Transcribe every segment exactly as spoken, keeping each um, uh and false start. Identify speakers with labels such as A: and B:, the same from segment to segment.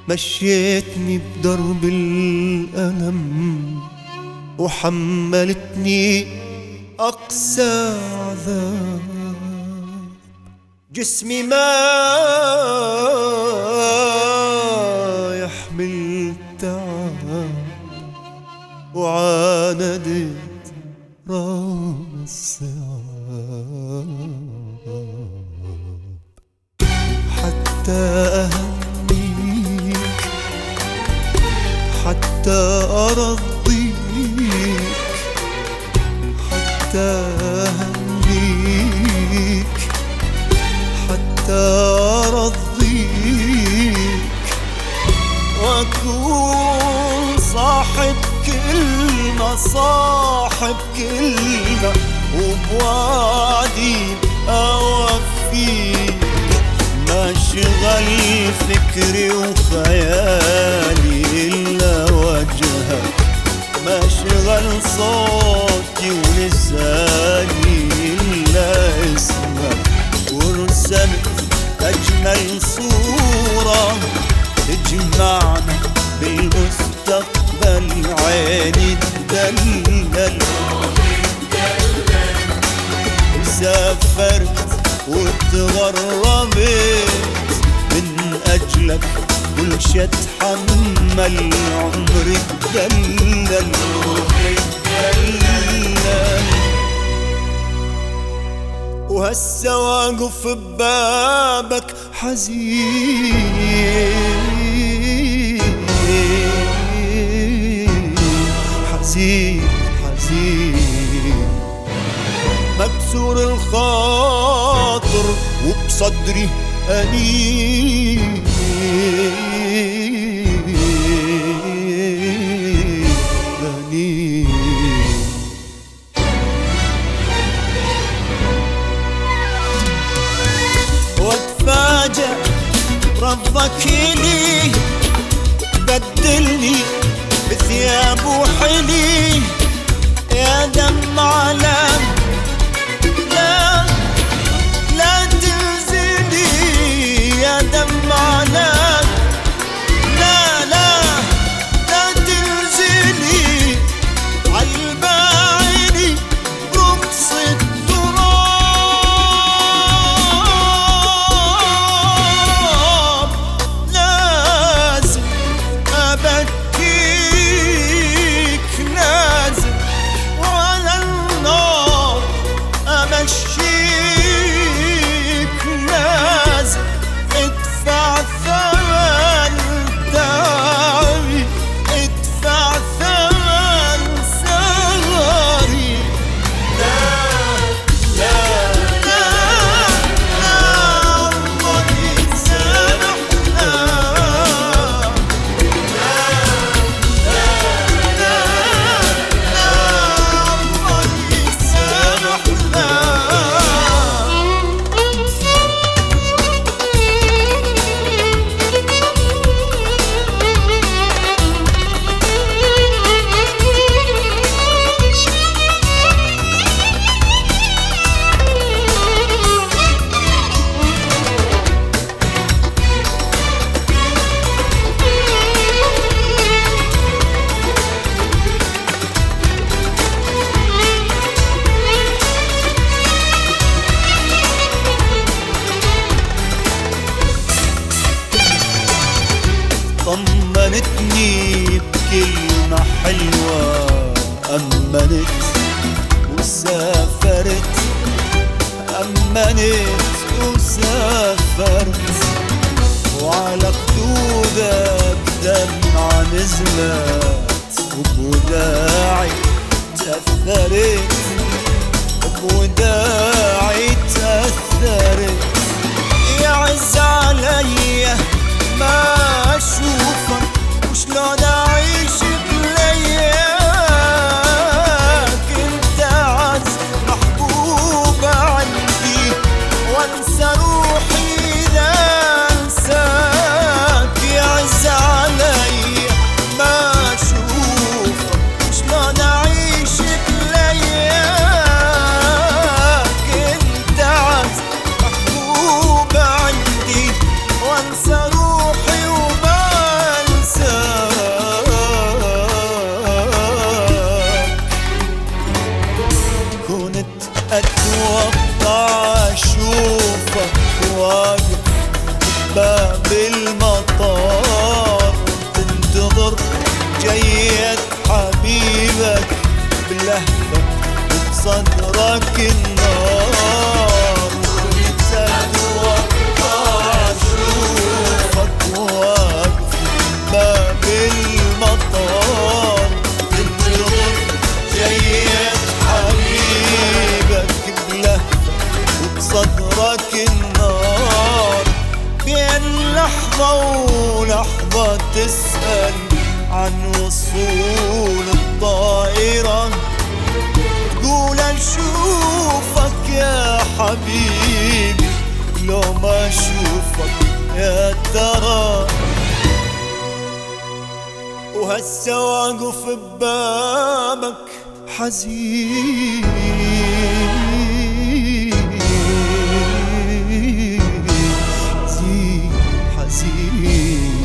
A: مشيتني بدرب الألم وحملتني أقسى عذاب. جسمي ما يحمل تعب وعاندت رغم الصعاب. حتى أهنيك حتى أرضيك حتى أهنيك حتى أرضيك وأكون صاحب كلمة صاحب كلمة وبوعدي أوفيك. ما شغل فكري وخيالي إلا وجهك، ما شغل صوتي ولساني إلا اسمك. ورسمت أجمل صورة تجمعنا بالمستقبل، عيني تدلل وسافرت وتغربت من أجلك، كل شي اتحمل عمري اتدلل وهسا واقف ببابك حزين حزين حزين، مكسور الخاطر وبصدري أنين أنين. واتفاجأ رفضك لي بدلني بثياب وحلي يا دم على لا لا تنزلي يا دم على لا لا لا تنزلي عالباعيني رقص التراب. لازم أبكيك لازم وعلى النار أمشيك، لازم ادفع ثمن تعبي ادفع ثمن سهري. لا لا لا لا الله يسامحنا، لا لا لا لا الله يسامحنا. طمنتني بكلمة حلوة، أمنت وسافرت أمنت وسافرت وعلى خدودك دمعة نزلت وبوداعي تأثرت بوداعي تأثرت. يعز عليا ما أشوفك وشلون أعيش بلياك. انت عز محبوب عندي وانسى روحي إذا انساك. يعز عليا ما أشوفك وشلون أعيش بلياك. انت عز محبوب عندي وانسى روحي وما بلهفة وبصدرك النار. وانت اتوقع اشوفك واقف باب المطار، تنتظر جاية حبيبك بلهفة وبصدرك النار. بين لحظة ولحظة تسأل عن وصول الطائرة، تقول أشوفك يا حبيبي لو ما أشوفك يا ترى. وهسه واقف ببابك حزين حزين حزين،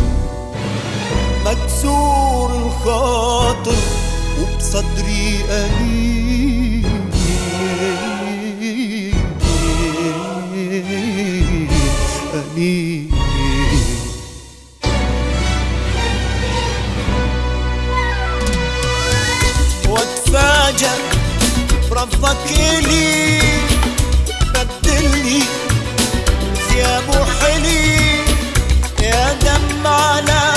A: مكسور الخاطر وبصدري أليم أليم. واتفاجأ برفضك إلي، بدلني ثياب وحلي يا دم على